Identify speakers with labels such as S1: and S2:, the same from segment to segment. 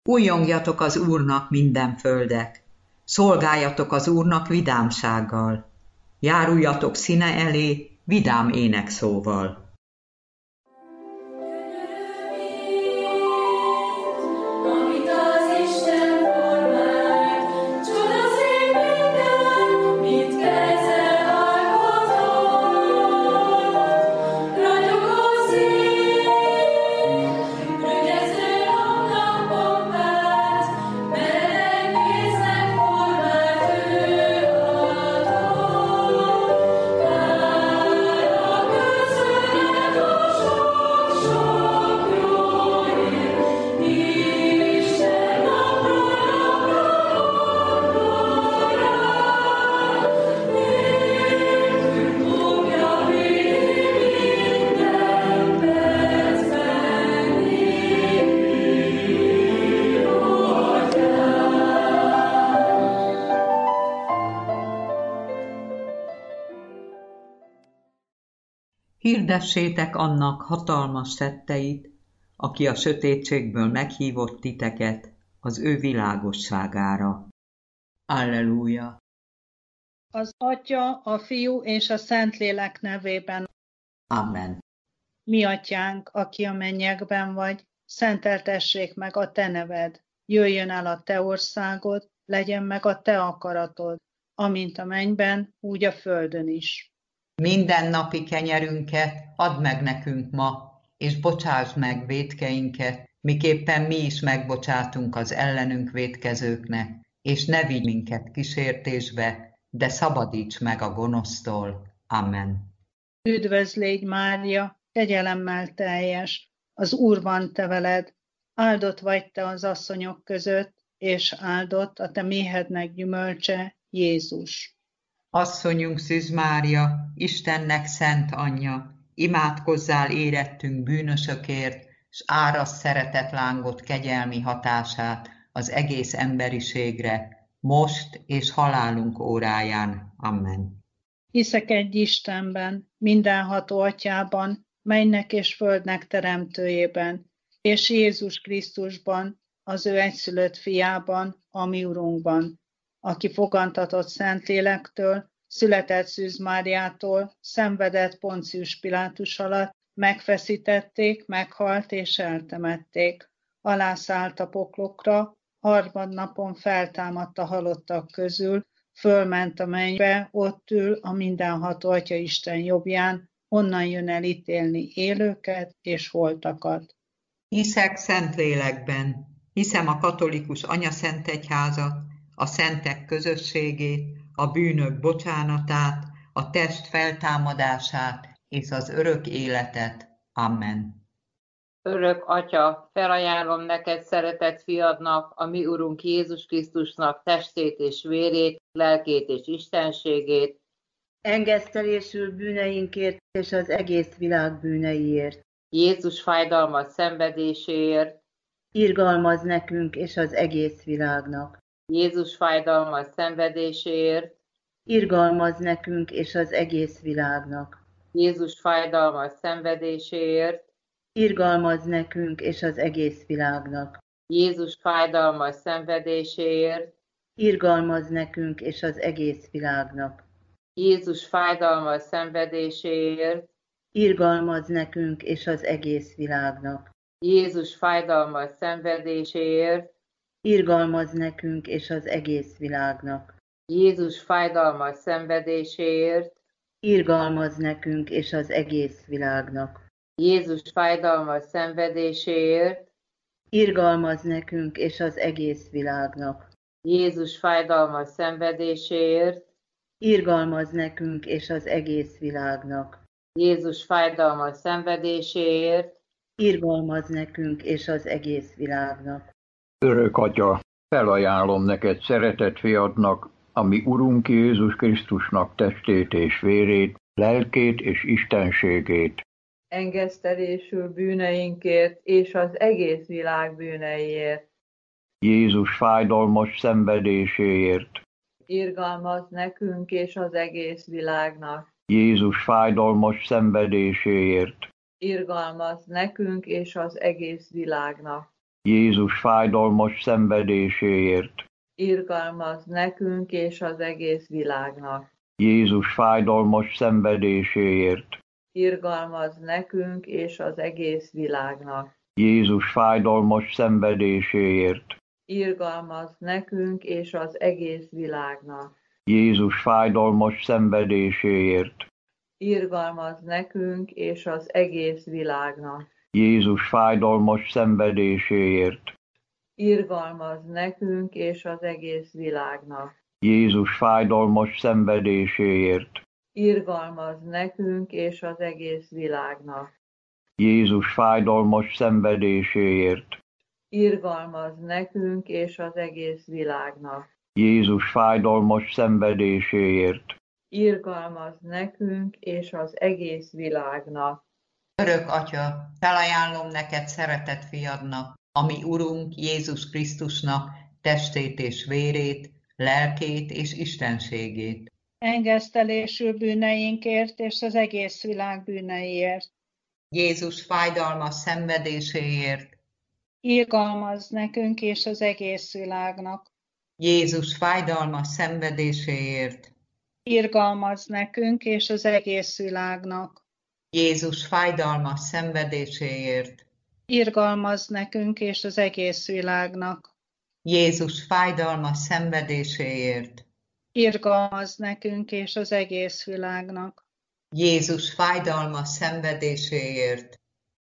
S1: Újjongjatok az Úrnak minden földek, szolgáljatok az Úrnak vidámsággal, járuljatok színe elé vidám énekszóval. Hirdessétek annak hatalmas tetteit, aki a sötétségből meghívott titeket az ő világosságára. Alleluja!
S2: Az Atya, a Fiú és a Szentlélek nevében.
S1: Amen.
S2: Mi Atyánk, aki a mennyekben vagy, szenteltessék meg a te neved. Jöjjön el a te országod, legyen meg a te akaratod, amint a mennyben, úgy a földön is.
S1: Minden napi kenyerünket add meg nekünk ma, és bocsásd meg vétkeinket, miképpen mi is megbocsátunk az ellenünk vétkezőknek, és ne vigy minket kísértésbe, de szabadíts meg a gonosztól. Amen.
S2: Üdvözlégy Mária, kegyelemmel teljes, az Úr van te veled, áldott vagy te az asszonyok között, és áldott a te méhednek gyümölcse, Jézus.
S1: Asszonyunk Szűz Mária, Istennek szent anyja, imádkozzál érettünk bűnösökért, s árasd szeretetlángot kegyelmi hatását az egész emberiségre, most és halálunk óráján. Amen.
S2: Hiszek egy Istenben, mindenható Atyában, mennynek és földnek teremtőjében, és Jézus Krisztusban, az ő egyszülött fiában, a mi Urunkban, aki fogantatott Szentlélektől, született Szűz Máriától, szenvedett Poncius Pilátus alatt, megfeszítették, meghalt és eltemették. Alászállt a poklokra, harmadnapon feltámadt a halottak közül, fölment a mennybe, ott ül a mindenható Atya Isten jobbján, onnan jön el ítélni élőket és holtakat.
S1: Hiszek Szentlélekben, hiszem a katolikus anyaszentegyházat, a szentek közösségét, a bűnök bocsánatát, a test feltámadását és az örök életet. Amen.
S3: Örök Atya, felajánlom neked szeretett fiadnak, a mi Urunk Jézus Krisztusnak testét és vérét, lelkét és istenségét,
S4: engesztelésül bűneinkért és az egész világ bűneiért.
S3: Jézus fájdalmas szenvedéséért,
S4: Irgalmaz nekünk és az egész világnak.
S3: Jézus fájdalmas szenvedéséért,
S4: Irgalmaz nekünk és az egész világnak.
S3: Jézus fájdalmas szenvedéséért,
S4: Irgalmaz nekünk és az egész világnak.
S3: Jézus fájdalmas szenvedéséért,
S4: Irgalmaz nekünk és az egész világnak.
S3: Jézus fájdalmas szenvedéséért,
S4: Irgalmaz nekünk és az egész világnak.
S3: Jézus fájdalmas szenvedéséért,
S4: Irgalmaz nekünk és az egész világnak.
S3: Jézus fájdalmas szenvedéséért,
S4: Irgalmaz nekünk és az egész világnak.
S3: Jézus fájdalmas szenvedéséért,
S4: Irgalmaz nekünk és az egész világnak.
S3: Jézus fájdalmas szenvedéséért,
S4: Irgalmaz nekünk és az egész világnak.
S3: Jézus fájdalmas szenvedéséért,
S4: Irgalmaz nekünk és az egész világnak.
S5: Örök Atya, felajánlom neked szeretett fiadnak, a mi Urunk Jézus Krisztusnak testét és vérét, lelkét és istenségét.
S6: Engesztelésül bűneinkért és az egész világ bűneiért.
S5: Jézus fájdalmas szenvedéséért.
S6: Irgalmaz nekünk és az egész világnak.
S5: Jézus fájdalmas szenvedéséért.
S6: Irgalmaz nekünk és az egész világnak.
S5: Jézus fájdalmas szenvedéséért,
S6: Irgalmaz nekünk és az egész világnak.
S5: Jézus fájdalmas szenvedéséért,
S6: Irgalmaz nekünk és az egész világnak.
S5: Jézus fájdalmas szenvedéséért,
S6: Irgalmaz nekünk és az egész világnak.
S5: Jézus fájdalmas szenvedéséért,
S6: Irgalmaz nekünk és az egész világnak.
S5: Jézus fájdalmas szenvedéséért,
S6: Irgalmaz nekünk és az egész világnak.
S5: Jézus fájdalmas szenvedéséért,
S6: Irgalmaz nekünk és az egész világnak.
S5: Jézus fájdalmas szenvedéséért,
S6: Irgalmaz nekünk és az egész világnak.
S5: Jézus fájdalmas szenvedéséért,
S6: Irgalmaz nekünk és az egész világnak.
S1: Örök Atya, felajánlom neked szeretett fiadnak, ami Urunk Jézus Krisztusnak testét és vérét, lelkét és istenségét.
S2: Engesztelésül bűneinkért és az egész világ bűneiért.
S1: Jézus fájdalmas szenvedéséért,
S2: Irgalmaz nekünk és az egész világnak.
S1: Jézus fájdalmas szenvedéséért,
S2: Irgalmaz nekünk és az egész világnak.
S1: Jézus fájdalmas szenvedéséért,
S2: Irgalmaz nekünk és az egész világnak.
S1: Jézus fájdalmas szenvedéséért,
S2: Irgalmaz nekünk és az egész világnak.
S1: Jézus fájdalmas szenvedéséért,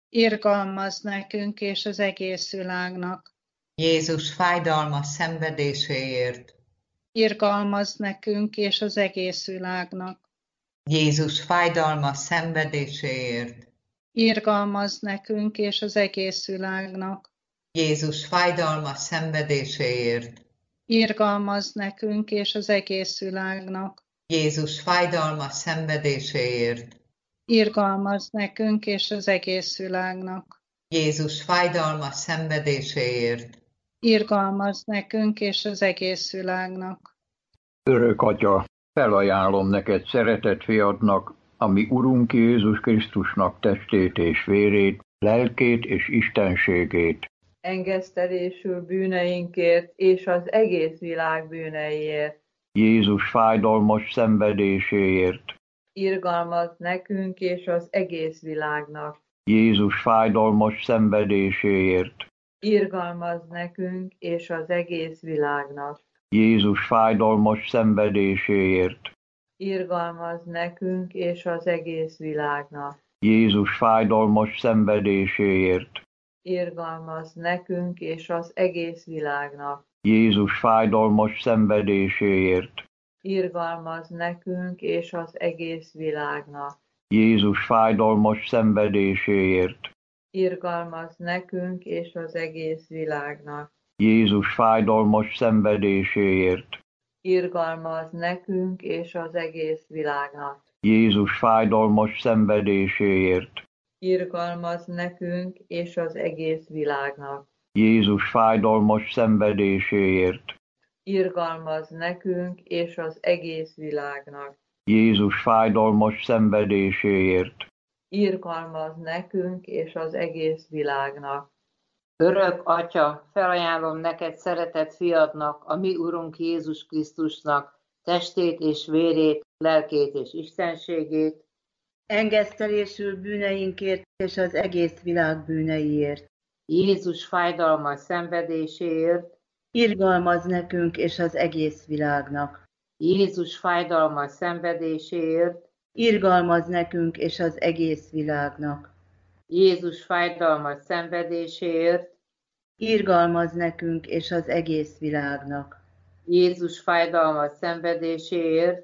S2: Irgalmaz nekünk és az egész világnak.
S1: Jézus fájdalmas szenvedéséért,
S2: Irgalmaz nekünk és az egész világnak.
S1: Jézus fájdalmas szenvedéséért,
S2: Irgalmaz nekünk és az egész világnak.
S1: Jézus fájdalmas szenvedéséért,
S2: Irgalmaz nekünk és az egész világnak.
S1: Jézus fájdalmas szenvedéséért,
S2: Irgalmaz nekünk és az egész világnak.
S1: Jézus fájdalmas szenvedéséért,
S2: Irgalmaz nekünk és az egész világnak.
S5: Örök Atya, felajánlom neked szeretett fiadnak, ami Urunk Jézus Krisztusnak testét és vérét, lelkét és istenségét.
S6: Engesztelésül bűneinkért és az egész világ bűneiért.
S5: Jézus fájdalmas szenvedéséért,
S6: Irgalmaz nekünk és az egész világnak.
S5: Jézus fájdalmas szenvedéséért,
S6: Irgalmaz nekünk és az egész világnak.
S5: Jézus fájdalmas szenvedéséért,
S6: Irgalmaz nekünk és az egész világnak.
S5: Jézus fájdalmas szenvedéséért,
S6: Irgalmaz nekünk és az egész világnak.
S5: Jézus fájdalmas szenvedéséért,
S6: Irgalmaz nekünk és az egész világnak.
S5: Jézus fájdalmas szenvedéséért,
S6: Irgalmaz nekünk és az egész világnak.
S5: Jézus fájdalmas szenvedéséért,
S6: Irgalmaz nekünk és az egész világnak.
S5: Jézus fájdalmas szenvedéséért,
S6: Irgalmaz nekünk és az egész világnak.
S5: Jézus fájdalmas szenvedéséért,
S6: Irgalmaz nekünk és az egész világnak.
S5: Jézus fájdalmas szenvedéséért,
S6: Irgalmaz nekünk és az egész világnak.
S3: Örök Atya, felajánlom neked szeretett fiadnak, a mi Urunk Jézus Krisztusnak testét és vérét, lelkét és istenségét.
S4: Engesztelésül bűneinkért és az egész világ bűneiért.
S3: Jézus fájdalmas szenvedéséért.
S4: Irgalmaz nekünk és az egész világnak.
S3: Jézus fájdalmas szenvedéséért.
S4: Irgalmaz nekünk és az egész világnak.
S3: Jézus fájdalmas szenvedéséért.
S4: Irgalmaz nekünk és az egész világnak.
S3: Jézus fájdalmas szenvedéséért.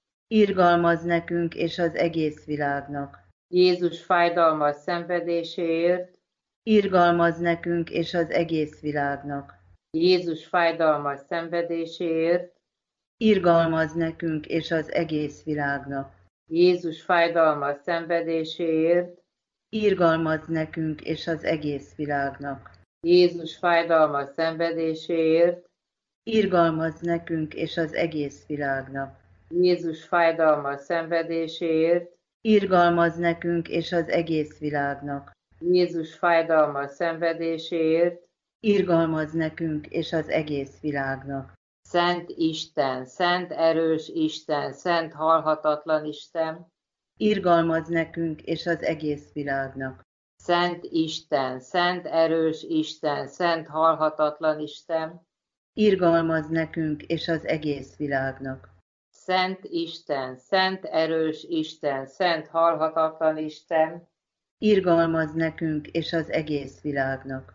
S4: Irgalmaz nekünk és az egész világnak.
S3: Jézus fájdalmas szenvedéséért.
S4: Irgalmaz nekünk és az egész világnak.
S3: Jézus fájdalmas szenvedéséért.
S4: Irgalmaz nekünk és az egész világnak.
S3: Jézus fájdalmas szenvedéséért.
S4: Irgalmaz nekünk és az egész világnak.
S3: Jézus fájdalmas szenvedéséért.
S4: Irgalmaz nekünk és az egész világnak.
S3: Jézus fájdalmas szenvedéséért.
S4: Irgalmaz nekünk és az egész világnak.
S3: Jézus fájdalmas szenvedéséért.
S4: Irgalmazz nekünk és az egész világnak.
S3: Szent Isten, szent erős Isten, szent halhatatlan Isten,
S4: Irgalmazz nekünk és az egész világnak.
S3: Szent Isten, szent erős Isten, szent halhatatlan Isten,
S4: Irgalmazz nekünk és az egész világnak.
S3: Szent Isten, szent erős Isten, szent halhatatlan Isten,
S4: Irgalmazz nekünk és az egész világnak.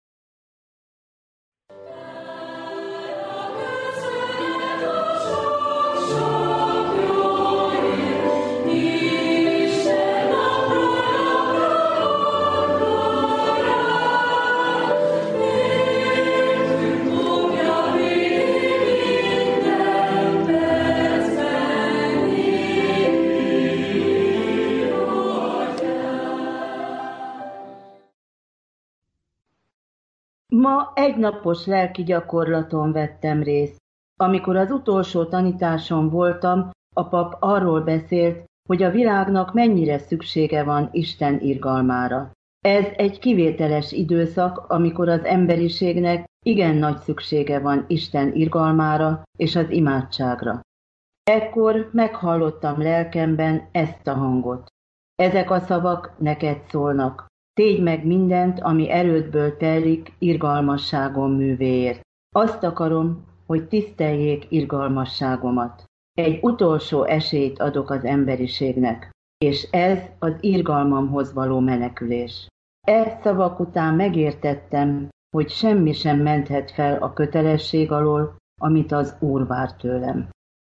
S4: Ma egynapos lelki gyakorlaton vettem részt. Amikor az utolsó tanításon voltam, a pap arról beszélt, hogy a világnak mennyire szüksége van Isten irgalmára. Ez egy kivételes időszak, amikor az emberiségnek igen nagy szüksége van Isten irgalmára és az imádságra. Ekkor meghallottam lelkemben ezt a hangot. Ezek a szavak neked szólnak. Tégy meg mindent, ami erődből telik irgalmasságom művéért. Azt akarom, hogy tiszteljék irgalmasságomat. Egy utolsó esélyt adok az emberiségnek, és ez az irgalmamhoz való menekülés. Szavak után megértettem, hogy semmi sem menthet fel a kötelesség alól, amit az Úr vár tőlem.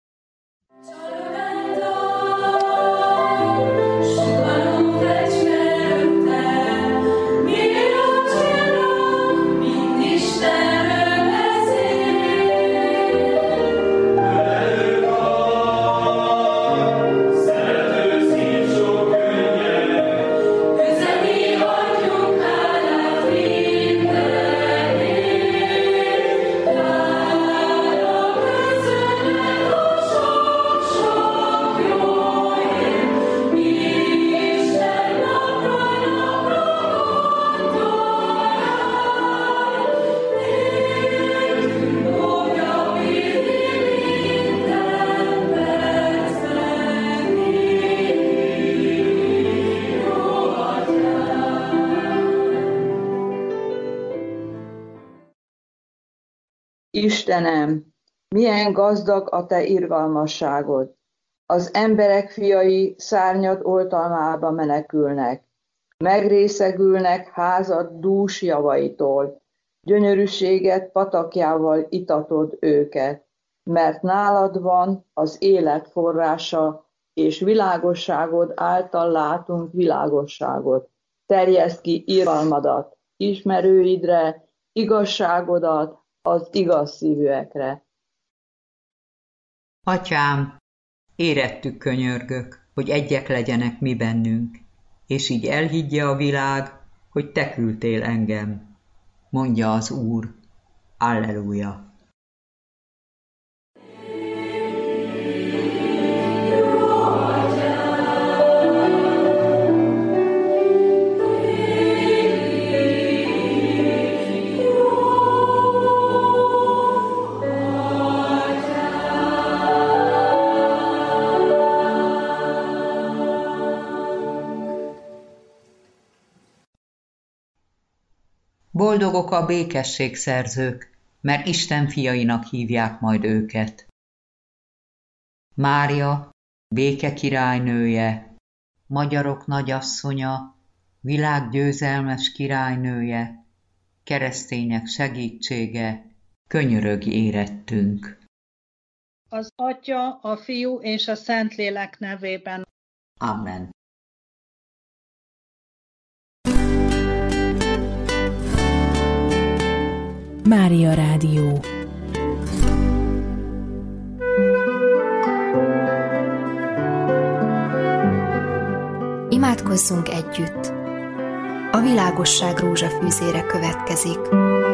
S6: Istenem, milyen gazdag a te irgalmasságod! Az emberek fiai szárnyad oltalmába menekülnek, megrészegülnek házad dús javaitól, gyönyörűséget patakjával itatod őket, mert nálad van az élet forrása, és világosságod által látunk világosságot. Terjeszd ki irgalmadat ismerőidre, igazságodat az igaz szívűekre.
S1: Atyám, érettük könyörgök, hogy egyek legyenek mi bennünk, és így elhiggye a világ, hogy te küldtél engem, mondja az Úr. Alleluja! Boldogok a békességszerzők, mert Isten fiainak hívják majd őket. Mária, béke királynője, magyarok nagyasszonya, világ győzelmes királynője, keresztények segítsége, könyörögj érettünk.
S2: Az Atya, a Fiú és a Szentlélek nevében.
S1: Amen.
S7: Mária Rádió.
S8: Imádkozzunk együtt! A világosság rózsafűzére következik.